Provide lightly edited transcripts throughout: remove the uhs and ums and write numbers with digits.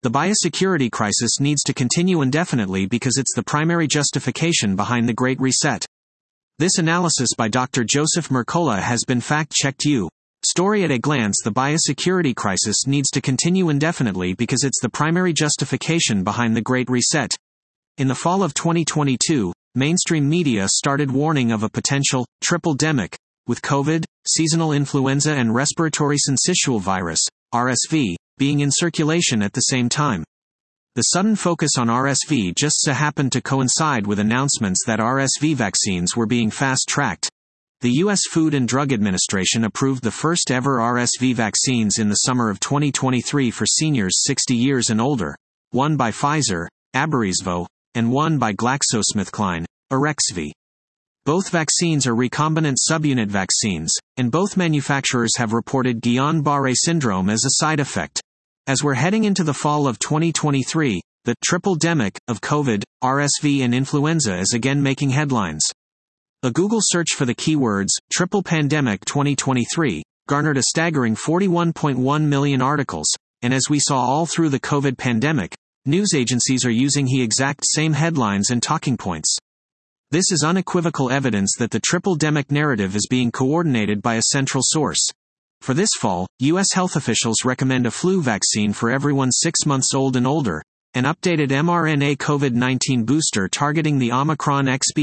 The biosecurity crisis needs to continue indefinitely because it's the primary justification behind the Great Reset. This analysis by Dr. Joseph Mercola has been fact-checked. Story at a glance: the biosecurity crisis needs to continue indefinitely because it's the primary justification behind the Great Reset. In the fall of 2022, mainstream media started warning of a potential triple-demic, with COVID, seasonal influenza and respiratory syncytial virus, RSV, being in circulation at the same time. The sudden focus on RSV just so happened to coincide with announcements that RSV vaccines were being fast-tracked. The U.S. Food and Drug Administration approved the first-ever RSV vaccines in the summer of 2023 for seniors 60 years and older, one by Pfizer, Abrysvo, and one by GlaxoSmithKline, Arexvy. Both vaccines are recombinant subunit vaccines, and both manufacturers have reported Guillain-Barré syndrome as a side effect. As we're heading into the fall of 2023, the triple-demic of COVID, RSV and influenza is again making headlines. A Google search for the keywords triple pandemic 2023 garnered a staggering 41.1 million articles, and as we saw all through the COVID pandemic, news agencies are using the exact same headlines and talking points. This is unequivocal evidence that the triple-demic narrative is being coordinated by a central source. For this fall, U.S. health officials recommend a flu vaccine for everyone 6 months old and older, an updated mRNA COVID-19 booster targeting the Omicron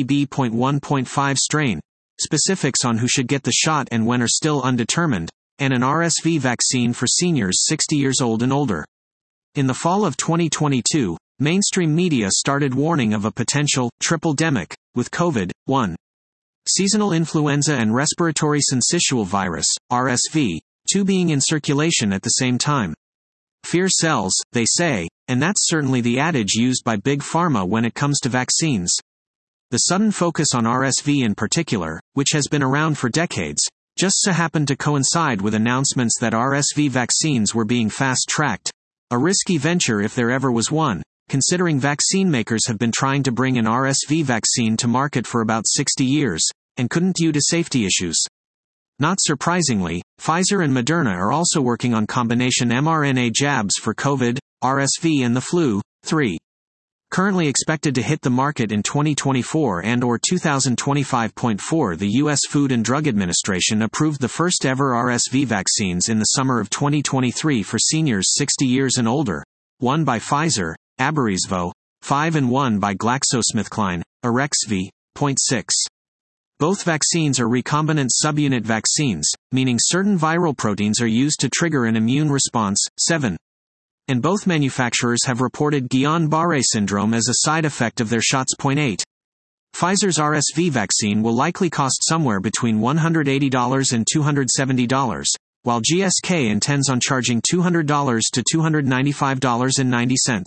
XBB.1.5 strain, specifics on who should get the shot and when are still undetermined, and an RSV vaccine for seniors 60 years old and older. In the fall of 2022, mainstream media started warning of a potential triple-demic, with COVID, 1. Seasonal influenza and respiratory syncytial virus, RSV, 2 being in circulation at the same time. Fear sells, they say, and that's certainly the adage used by Big Pharma when it comes to vaccines. The sudden focus on RSV in particular, which has been around for decades, just so happened to coincide with announcements that RSV vaccines were being fast-tracked. A risky venture if there ever was one, considering vaccine makers have been trying to bring an RSV vaccine to market for about 60 years, and couldn't due to safety issues. Not surprisingly, Pfizer and Moderna are also working on combination mRNA jabs for COVID, RSV and the flu, 3. Currently expected to hit the market in 2024 and/or 2025.4. The U.S. Food and Drug Administration approved the first-ever RSV vaccines in the summer of 2023 for seniors 60 years and older, one by Pfizer, Abrysvo, 5 and one by GlaxoSmithKline, Arexvy, 0.6. Both vaccines are recombinant subunit vaccines, meaning certain viral proteins are used to trigger an immune response, 7. And both manufacturers have reported Guillain-Barré syndrome as a side effect of their shots. 8. Pfizer's RSV vaccine will likely cost somewhere between $180 and $270, while GSK intends on charging $200 to $295.90.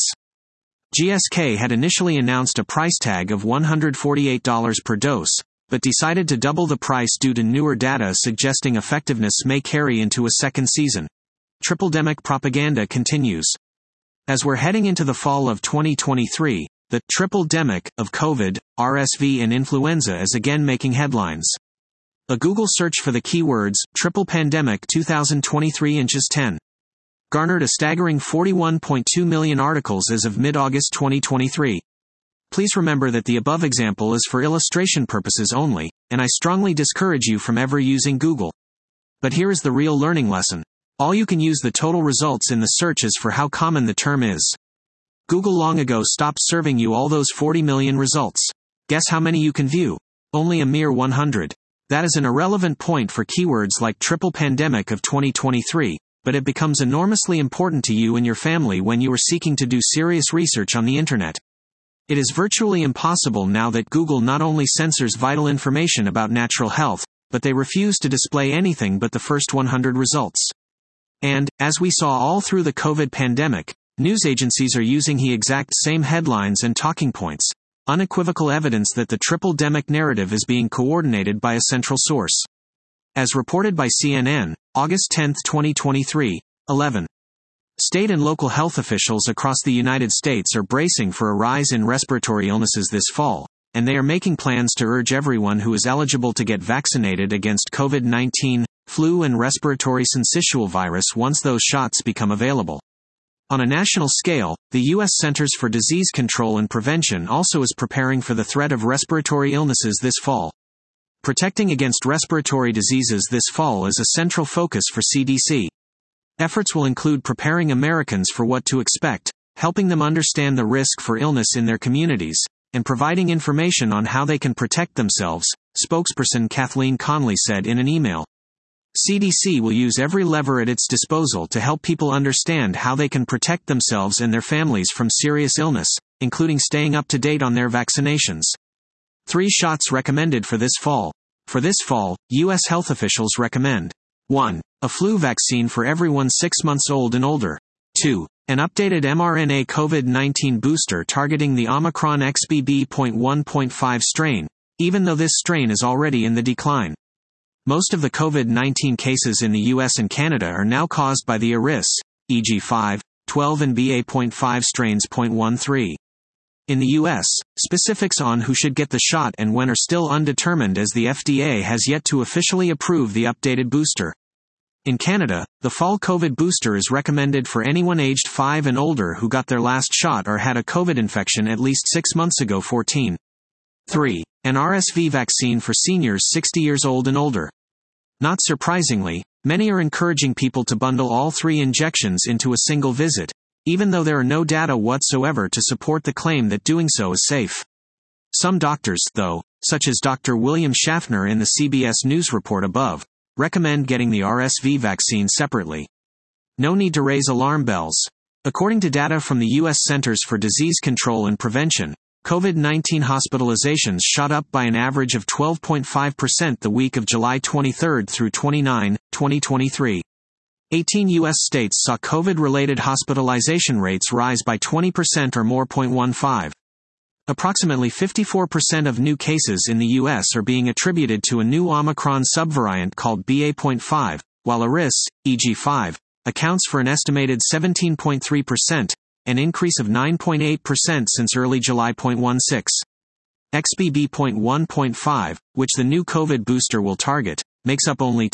GSK had initially announced a price tag of $148 per dose, but decided to double the price due to newer data suggesting effectiveness may carry into a second season. Triple-demic propaganda continues. As we're heading into the fall of 2023, the triple-demic of COVID, RSV and influenza is again making headlines. A Google search for the keywords triple pandemic 2023 inches 10 garnered a staggering 41.2 million articles as of mid-August 2023. Please remember that the above example is for illustration purposes only, and I strongly discourage you from ever using Google. But here is the real learning lesson. All you can use the total results in the searches for how common the term is. Google long ago stopped serving you all those 40 million results. Guess how many you can view? Only a mere 100. That is an irrelevant point for keywords like triple pandemic of 2023, but it becomes enormously important to you and your family when you are seeking to do serious research on the internet. It is virtually impossible now that Google not only censors vital information about natural health, but they refuse to display anything but the first 100 results. And, as we saw all through the COVID pandemic, news agencies are using the exact same headlines and talking points. Unequivocal evidence that the triple-demic narrative is being coordinated by a central source. As reported by CNN, August 10, 2023, 11. State and local health officials across the United States are bracing for a rise in respiratory illnesses this fall, and they are making plans to urge everyone who is eligible to get vaccinated against COVID-19, flu and respiratory syncytial virus once those shots become available. On a national scale, the U.S. Centers for Disease Control and Prevention also is preparing for the threat of respiratory illnesses this fall. Protecting against respiratory diseases this fall is a central focus for CDC. Efforts will include preparing Americans for what to expect, helping them understand the risk for illness in their communities, and providing information on how they can protect themselves, spokesperson Kathleen Conley said in an email. CDC will use every lever at its disposal to help people understand how they can protect themselves and their families from serious illness, including staying up to date on their vaccinations. 3 shots recommended for this fall. For this fall, U.S. health officials recommend 1. A flu vaccine for everyone 6 months old and older. 2. An updated mRNA COVID-19 booster targeting the Omicron XBB.1.5 strain, even though this strain is already in the decline. Most of the COVID-19 cases in the US and Canada are now caused by the Eris, EG5, 12 and BA.5 strains. 13. In the US, specifics on who should get the shot and when are still undetermined as the FDA has yet to officially approve the updated booster. In Canada, the fall COVID booster is recommended for anyone aged 5 and older who got their last shot or had a COVID infection at least 6 months ago. 14. 3. An RSV vaccine for seniors 60 years old and older. Not surprisingly, many are encouraging people to bundle all 3 injections into a single visit, even though there are no data whatsoever to support the claim that doing so is safe. Some doctors, though, such as Dr. William Schaffner in the CBS News report above, recommend getting the RSV vaccine separately. No need to raise alarm bells. According to data from the U.S. Centers for Disease Control and Prevention, COVID-19 hospitalizations shot up by an average of 12.5% the week of July 23 through 29, 2023. 18 U.S. states saw COVID-related hospitalization rates rise by 20% or more. 0.15. Approximately 54% of new cases in the U.S. are being attributed to a new Omicron subvariant called BA.5, while Eris, EG5, accounts for an estimated 17.3%, an increase of 9.8% since early July. 0.16. XBB.1.5, which the new COVID booster will target, makes up only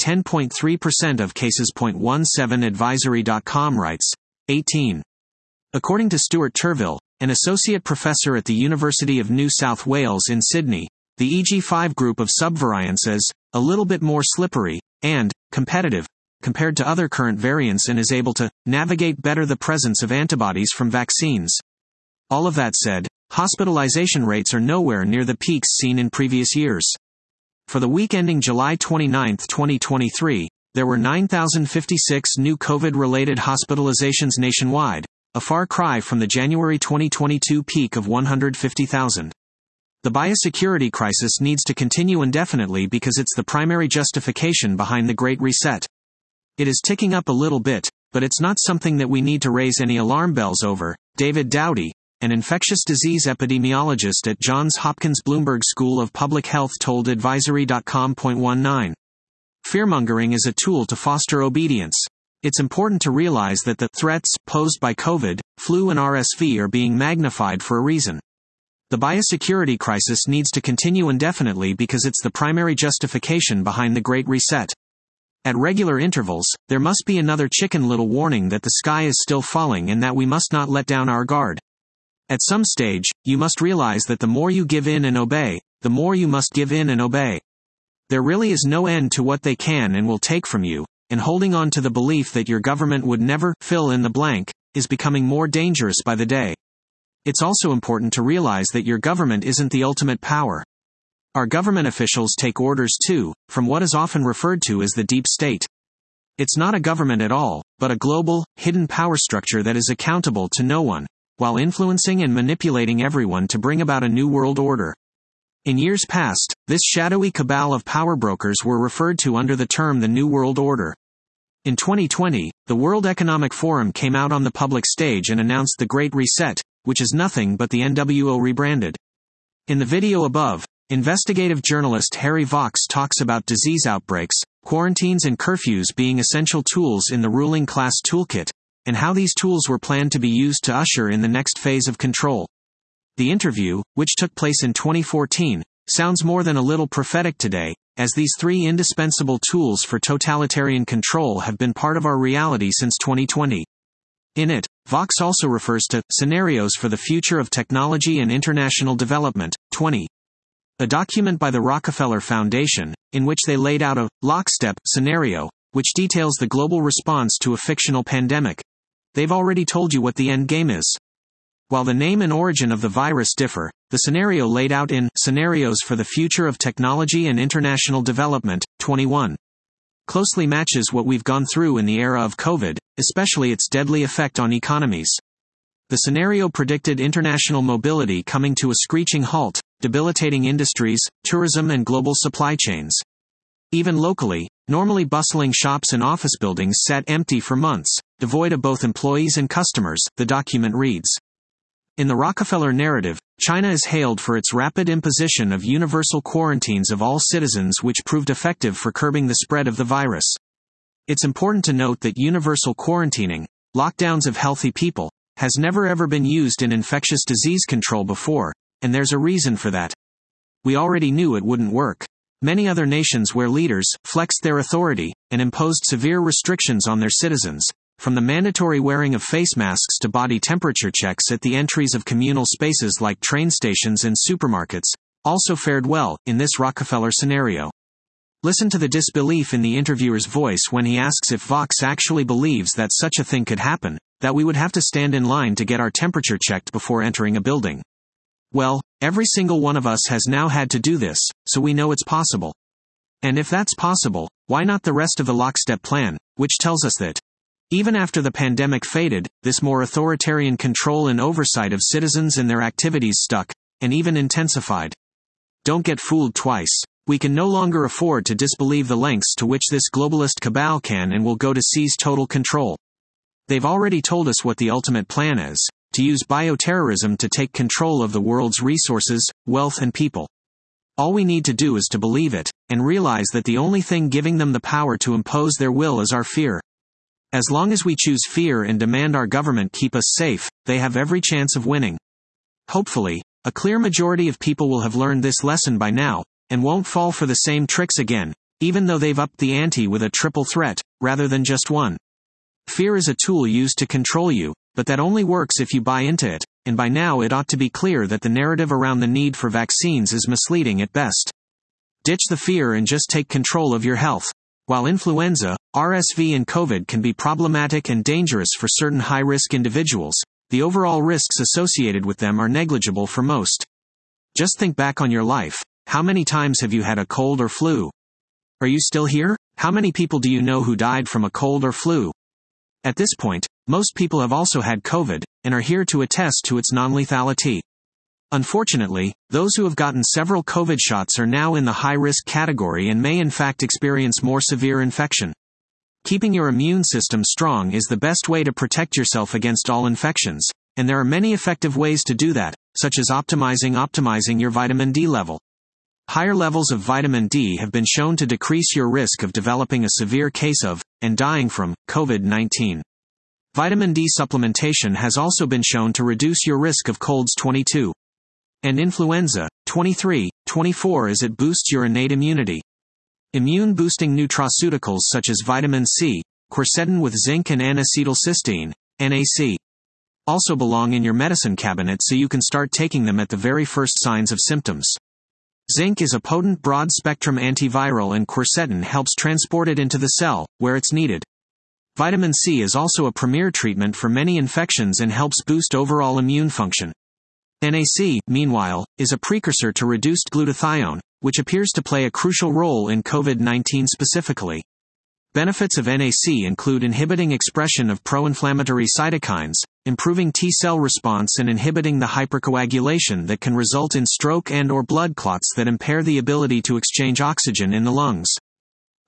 10.3% of cases. 0.17 Advisory.com writes. 18. According to Stuart Turville, an associate professor at the University of New South Wales in Sydney, the EG5 group of subvariants is a little bit more slippery and competitive compared to other current variants and is able to navigate better the presence of antibodies from vaccines. All of that said, hospitalization rates are nowhere near the peaks seen in previous years. For the week ending July 29, 2023, there were 9,056 new COVID-related hospitalizations nationwide, a far cry from the January 2022 peak of 150,000. The biosecurity crisis needs to continue indefinitely because it's the primary justification behind the Great Reset. It is ticking up a little bit, but it's not something that we need to raise any alarm bells over, David Dowdy, an infectious disease epidemiologist at Johns Hopkins Bloomberg School of Public Health told Advisory.com. 19. Fearmongering is a tool to foster obedience. It's important to realize that the threats posed by COVID, flu and RSV are being magnified for a reason. The biosecurity crisis needs to continue indefinitely because it's the primary justification behind the Great Reset. At regular intervals, there must be another Chicken Little warning that the sky is still falling and that we must not let down our guard. At some stage, you must realize that the more you give in and obey, the more you must give in and obey. There really is no end to what they can and will take from you, and holding on to the belief that your government would never fill in the blank is becoming more dangerous by the day. It's also important to realize that your government isn't the ultimate power. Our government officials take orders too, from what is often referred to as the deep state. It's not a government at all, but a global, hidden power structure that is accountable to no one, while influencing and manipulating everyone to bring about a new world order. In years past, this shadowy cabal of power brokers were referred to under the term the New World Order. In 2020, the World Economic Forum came out on the public stage and announced the Great Reset, which is nothing but the NWO rebranded. In the video above, investigative journalist Harry Vox talks about disease outbreaks, quarantines and curfews being essential tools in the ruling class toolkit, and how these tools were planned to be used to usher in the next phase of control. The interview, which took place in 2014, sounds more than a little prophetic today, as these 3 indispensable tools for totalitarian control have been part of our reality since 2020. In it, Vox also refers to Scenarios for the Future of Technology and International Development, 20. A document by the Rockefeller Foundation, in which they laid out a lockstep scenario, which details the global response to a fictional pandemic. They've already told you what the end game is. While the name and origin of the virus differ, the scenario laid out in Scenarios for the Future of Technology and International Development, 21, closely matches what we've gone through in the era of COVID, especially its deadly effect on economies. The scenario predicted international mobility coming to a screeching halt, debilitating industries, tourism and global supply chains. Even locally, normally bustling shops and office buildings sat empty for months, devoid of both employees and customers, the document reads. In the Rockefeller narrative, China is hailed for its rapid imposition of universal quarantines of all citizens which proved effective for curbing the spread of the virus. It's important to note that universal quarantining, lockdowns of healthy people, has never ever been used in infectious disease control before, and there's a reason for that. We already knew it wouldn't work. Many other nations where leaders flexed their authority and imposed severe restrictions on their citizens, from the mandatory wearing of face masks to body temperature checks at the entries of communal spaces like train stations and supermarkets, also fared well in this Rockefeller scenario. Listen to the disbelief in the interviewer's voice when he asks if Vox actually believes that such a thing could happen, that we would have to stand in line to get our temperature checked before entering a building. Well, every single one of us has now had to do this, so we know it's possible. And if that's possible, why not the rest of the lockstep plan, which tells us that, even after the pandemic faded, this more authoritarian control and oversight of citizens and their activities stuck, and even intensified. Don't get fooled twice. We can no longer afford to disbelieve the lengths to which this globalist cabal can and will go to seize total control. They've already told us what the ultimate plan is, to use bioterrorism to take control of the world's resources, wealth and people. All we need to do is to believe it, and realize that the only thing giving them the power to impose their will is our fear. As long as we choose fear and demand our government keep us safe, they have every chance of winning. Hopefully, a clear majority of people will have learned this lesson by now, and won't fall for the same tricks again, even though they've upped the ante with a triple threat, rather than just one. Fear is a tool used to control you, but that only works if you buy into it, and by now it ought to be clear that the narrative around the need for vaccines is misleading at best. Ditch the fear and just take control of your health. While influenza, RSV and COVID can be problematic and dangerous for certain high-risk individuals, the overall risks associated with them are negligible for most. Just think back on your life. How many times have you had a cold or flu? Are you still here? How many people do you know who died from a cold or flu? At this point, most people have also had COVID, and are here to attest to its non-lethality. Unfortunately, those who have gotten several COVID shots are now in the high-risk category and may in fact experience more severe infection. Keeping your immune system strong is the best way to protect yourself against all infections, and there are many effective ways to do that, such as optimizing your vitamin D level. Higher levels of vitamin D have been shown to decrease your risk of developing a severe case of, and dying from, COVID-19. Vitamin D supplementation has also been shown to reduce your risk of colds 22. And influenza, 23, 24 as it boosts your innate immunity. Immune-boosting nutraceuticals such as vitamin C, quercetin with zinc and N-acetylcysteine, NAC, also belong in your medicine cabinet so you can start taking them at the very first signs of symptoms. Zinc is a potent broad-spectrum antiviral and quercetin helps transport it into the cell, where it's needed. Vitamin C is also a premier treatment for many infections and helps boost overall immune function. NAC, meanwhile, is a precursor to reduced glutathione, which appears to play a crucial role in COVID-19 specifically. Benefits of NAC include inhibiting expression of pro-inflammatory cytokines, improving T-cell response and inhibiting the hypercoagulation that can result in stroke and/or blood clots that impair the ability to exchange oxygen in the lungs.